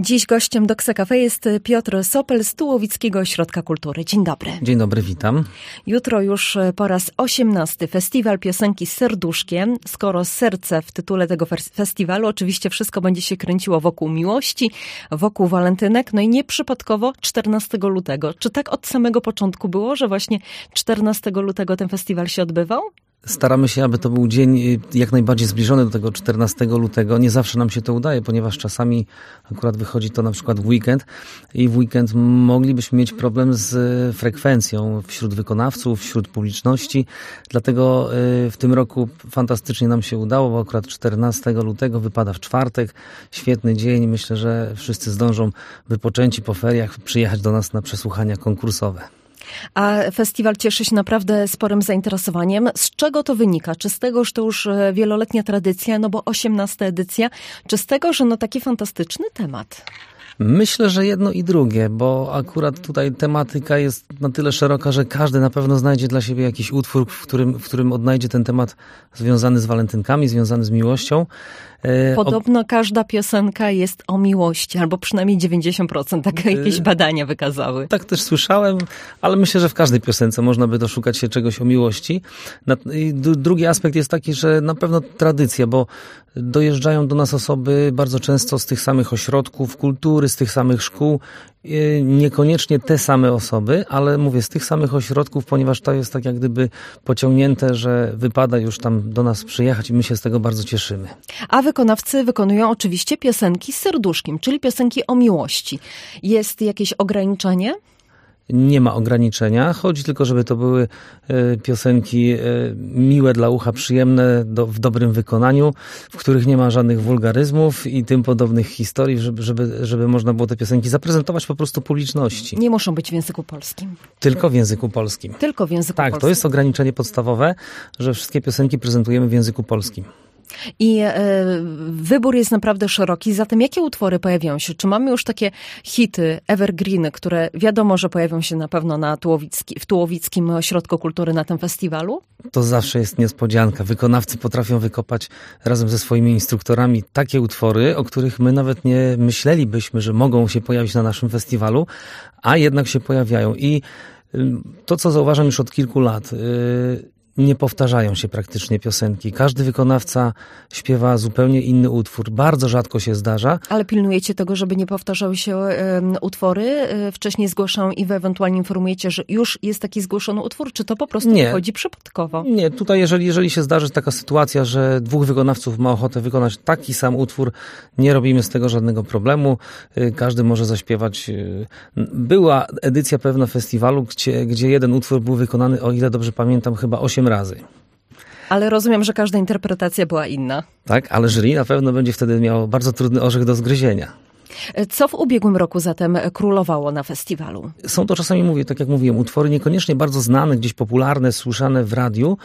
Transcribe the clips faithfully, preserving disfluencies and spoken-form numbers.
Dziś gościem Doksa Cafe jest Piotr Sopel z Tułowickiego Ośrodka Kultury. Dzień dobry. Dzień dobry, witam. Jutro już po raz osiemnasty Festiwal Piosenki z Serduszkiem. Skoro serce w tytule tego festiwalu, oczywiście wszystko będzie się kręciło wokół miłości, wokół walentynek. No i nieprzypadkowo czternastego lutego. Czy tak od samego początku było, że właśnie czternastego lutego ten festiwal się odbywał? Staramy się, aby to był dzień jak najbardziej zbliżony do tego czternastego lutego. Nie zawsze nam się to udaje, ponieważ czasami akurat wychodzi to na przykład w weekend i w weekend moglibyśmy mieć problem z frekwencją wśród wykonawców, wśród publiczności. Dlatego w tym roku fantastycznie nam się udało, bo akurat czternastego lutego wypada w czwartek. Świetny dzień. Myślę, że wszyscy zdążą wypoczęci po feriach przyjechać do nas na przesłuchania konkursowe. A festiwal cieszy się naprawdę sporym zainteresowaniem. Z czego to wynika? Czy z tego, że to już wieloletnia tradycja, no bo osiemnasta edycja, czy z tego, że no taki fantastyczny temat? Myślę, że jedno i drugie, bo akurat tutaj tematyka jest na tyle szeroka, że każdy na pewno znajdzie dla siebie jakiś utwór, w którym, w którym odnajdzie ten temat związany z walentynkami, związany z miłością. Podobno każda piosenka jest o miłości, albo przynajmniej dziewięćdziesiąt procent, takie jakieś badania wykazały. Tak też słyszałem, ale myślę, że w każdej piosence można by doszukać się czegoś o miłości. I drugi aspekt jest taki, że na pewno tradycja, bo dojeżdżają do nas osoby bardzo często z tych samych ośrodków kultury, z tych samych szkół, niekoniecznie te same osoby, ale mówię z tych samych ośrodków, ponieważ to jest tak jak gdyby pociągnięte, że wypada już tam do nas przyjechać i my się z tego bardzo cieszymy. A wykonawcy wykonują oczywiście piosenki z serduszkiem, czyli piosenki o miłości. Jest jakieś ograniczenie? Nie ma ograniczenia. Chodzi tylko, żeby to były e, piosenki e, miłe dla ucha, przyjemne do, w dobrym wykonaniu, w których nie ma żadnych wulgaryzmów i tym podobnych historii, żeby, żeby, żeby można było te piosenki zaprezentować po prostu publiczności. Nie muszą być w języku polskim. Tylko w języku polskim. Tylko w języku tak, polskim. Tak, to jest ograniczenie podstawowe, że wszystkie piosenki prezentujemy w języku polskim. I e, wybór jest naprawdę szeroki. Zatem jakie utwory pojawiają się? Czy mamy już takie hity, evergreeny, które wiadomo, że pojawią się na pewno na Tułowicki, w Tułowickim Ośrodku Kultury na tym festiwalu? To zawsze jest niespodzianka. Wykonawcy potrafią wykopać razem ze swoimi instruktorami takie utwory, o których my nawet nie myślelibyśmy, że mogą się pojawić na naszym festiwalu, a jednak się pojawiają. I to, co zauważam już od kilku lat, yy, nie powtarzają się praktycznie piosenki. Każdy wykonawca śpiewa zupełnie inny utwór. Bardzo rzadko się zdarza. Ale pilnujecie tego, żeby nie powtarzały się um, utwory? Wcześniej zgłaszają i wy ewentualnie informujecie, że już jest taki zgłoszony utwór? Czy to po prostu nie wychodzi przypadkowo? Nie, tutaj jeżeli, jeżeli się zdarzy taka sytuacja, że dwóch wykonawców ma ochotę wykonać taki sam utwór, nie robimy z tego żadnego problemu. Każdy może zaśpiewać. Była edycja pewna festiwalu, gdzie, gdzie jeden utwór był wykonany, o ile dobrze pamiętam, chyba osiem razy. Ale rozumiem, że każda interpretacja była inna. Tak, ale jury na pewno będzie wtedy miało bardzo trudny orzech do zgryzienia. Co w ubiegłym roku zatem królowało na festiwalu? Są to czasami, mówię, tak jak mówiłem, utwory niekoniecznie bardzo znane, gdzieś popularne, słyszane w radiu.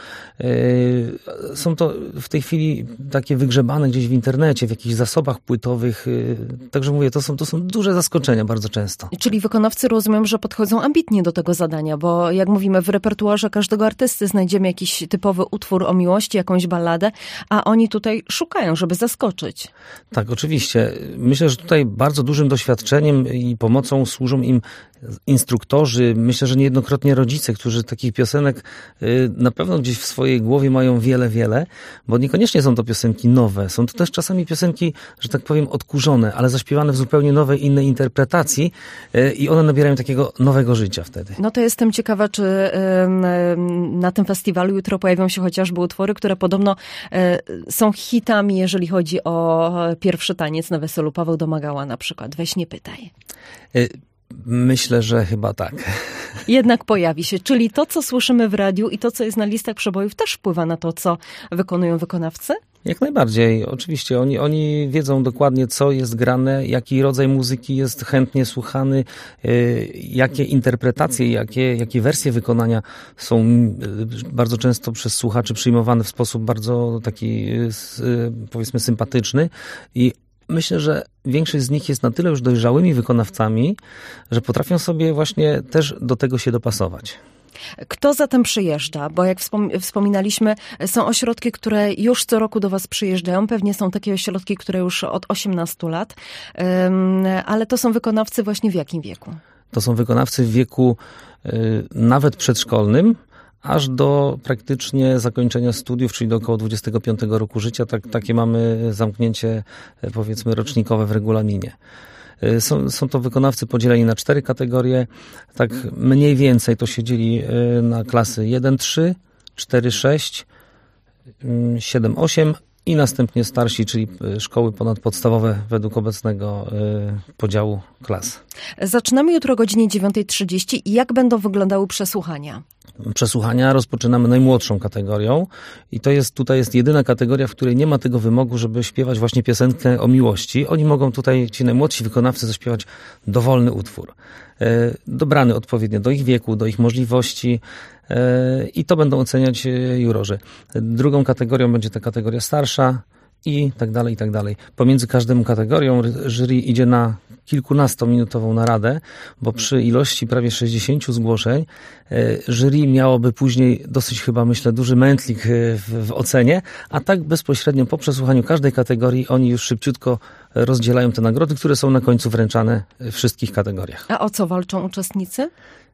Są to w tej chwili takie wygrzebane gdzieś w internecie, w jakichś zasobach płytowych. Także mówię, to są, to są duże zaskoczenia bardzo często. Czyli wykonawcy, rozumiem, że podchodzą ambitnie do tego zadania, bo jak mówimy, w repertuarze każdego artysty znajdziemy jakiś typowy utwór o miłości, jakąś balladę, a oni tutaj szukają, żeby zaskoczyć. Tak, oczywiście. Myślę, że tutaj bardzo dużym doświadczeniem i pomocą służą im instruktorzy, myślę, że niejednokrotnie rodzice, którzy takich piosenek na pewno gdzieś w swojej głowie mają wiele, wiele, bo niekoniecznie są to piosenki nowe. Są to też czasami piosenki, że tak powiem, odkurzone, ale zaśpiewane w zupełnie nowej, innej interpretacji i one nabierają takiego nowego życia wtedy. No to jestem ciekawa, czy na tym festiwalu jutro pojawią się chociażby utwory, które podobno są hitami, jeżeli chodzi o pierwszy taniec na weselu. Paweł Domagała na przykład. Weź nie pytaj. Myślę, że chyba tak. Jednak pojawi się. Czyli to, co słyszymy w radiu i to, co jest na listach przebojów, też wpływa na to, co wykonują wykonawcy? Jak najbardziej. Oczywiście. Oni, oni wiedzą dokładnie, co jest grane, jaki rodzaj muzyki jest chętnie słuchany, yy, jakie interpretacje, jakie, jakie wersje wykonania są yy, bardzo często przez słuchaczy przyjmowane w sposób bardzo taki, yy, powiedzmy, sympatyczny. I myślę, że większość z nich jest na tyle już dojrzałymi wykonawcami, że potrafią sobie właśnie też do tego się dopasować. Kto zatem przyjeżdża? Bo jak wspom- wspominaliśmy, są ośrodki, które już co roku do was przyjeżdżają. Pewnie są takie ośrodki, które już od osiemnastu lat. Um, ale to są wykonawcy właśnie w jakim wieku? To są wykonawcy w wieku y, nawet przedszkolnym, aż do praktycznie zakończenia studiów, czyli do około dwudziestego piątego roku życia. Tak, takie mamy zamknięcie, powiedzmy, rocznikowe w regulaminie. Są, są to wykonawcy podzieleni na cztery kategorie. Tak mniej więcej to się dzieli na klasy jeden trzy, cztery sześć, siedem osiem i następnie starsi, czyli szkoły ponadpodstawowe według obecnego podziału klas. Zaczynamy jutro o godzinie dziewiąta trzydzieści. Jak będą wyglądały przesłuchania? Przesłuchania rozpoczynamy najmłodszą kategorią i to jest tutaj jest jedyna kategoria, w której nie ma tego wymogu, żeby śpiewać właśnie piosenkę o miłości. Oni mogą tutaj, ci najmłodsi wykonawcy, zaśpiewać dowolny utwór, e, dobrany odpowiednio do ich wieku, do ich możliwości e, i to będą oceniać jurorzy. Drugą kategorią będzie ta kategoria starsza i tak dalej, i tak dalej. Pomiędzy każdą kategorią jury idzie na kilkunastominutową naradę, bo przy ilości prawie sześćdziesięciu zgłoszeń jury miałoby później dosyć chyba, myślę, duży mętlik w, w ocenie, a tak bezpośrednio po przesłuchaniu każdej kategorii oni już szybciutko rozdzielają te nagrody, które są na końcu wręczane w wszystkich kategoriach. A o co walczą uczestnicy?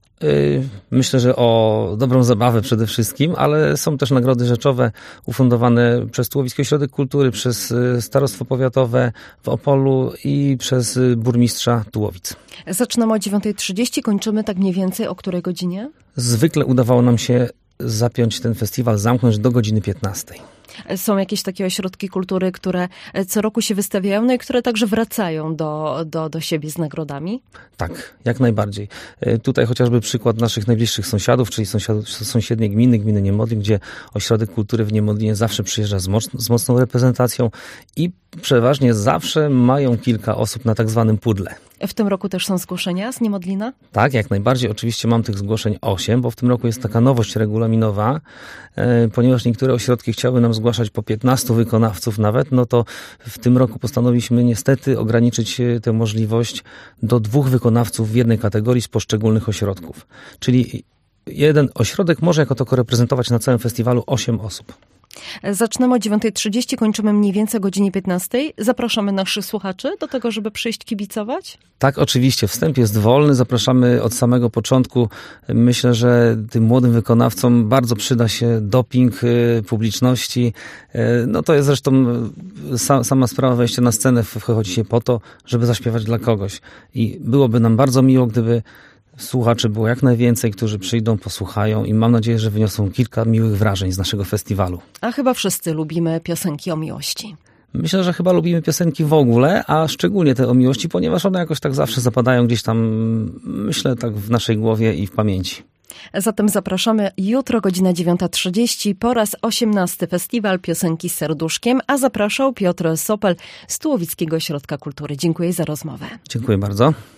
Myślę, że o dobrą zabawę przede wszystkim, ale są też nagrody rzeczowe ufundowane przez Tułowicki Ośrodek Kultury, przez Starostwo Powiatowe w Opolu i przez burmistrza Tułowic. Zaczynamy o dziewiąta trzydzieści, kończymy tak mniej więcej o której godzinie? Zwykle udawało nam się zapiąć ten festiwal, zamknąć do godziny piętnastej. Są jakieś takie ośrodki kultury, które co roku się wystawiają, no i które także wracają do, do, do siebie z nagrodami? Tak, jak najbardziej. Tutaj chociażby przykład naszych najbliższych sąsiadów, czyli sąsiadów, sąsiedniej gminy, gminy Niemodlin, gdzie Ośrodek Kultury w Niemodlinie zawsze przyjeżdża z, moc, z mocną reprezentacją i przeważnie zawsze mają kilka osób na tak zwanym pudle. W tym roku też są zgłoszenia z Niemodlina? Tak, jak najbardziej. Oczywiście mam tych zgłoszeń osiem, bo w tym roku jest taka nowość regulaminowa, e, ponieważ niektóre ośrodki chciały nam zgłaszać po piętnastu wykonawców nawet, no to w tym roku postanowiliśmy niestety ograniczyć tę możliwość do dwóch wykonawców w jednej kategorii z poszczególnych ośrodków. Czyli jeden ośrodek może jako tako reprezentować na całym festiwalu osiem osób. Zaczynamy o dziewiąta trzydzieści, kończymy mniej więcej o godzinie piętnastej. Zapraszamy naszych słuchaczy do tego, żeby przyjść kibicować? Tak, oczywiście. Wstęp jest wolny. Zapraszamy od samego początku. Myślę, że tym młodym wykonawcom bardzo przyda się doping publiczności. No to jest zresztą sama sprawa wejścia na scenę. Wchodzi się po to, żeby zaśpiewać dla kogoś. I byłoby nam bardzo miło, gdyby słuchaczy było jak najwięcej, którzy przyjdą, posłuchają i mam nadzieję, że wyniosą kilka miłych wrażeń z naszego festiwalu. A chyba wszyscy lubimy piosenki o miłości. Myślę, że chyba lubimy piosenki w ogóle, a szczególnie te o miłości, ponieważ one jakoś tak zawsze zapadają gdzieś tam, myślę, tak w naszej głowie i w pamięci. Zatem zapraszamy jutro, godzina dziewiąta trzydzieści, po raz osiemnasty Festiwal Piosenki z Serduszkiem, a zapraszał Piotr Sopel z Tułowickiego Ośrodka Kultury. Dziękuję za rozmowę. Dziękuję bardzo.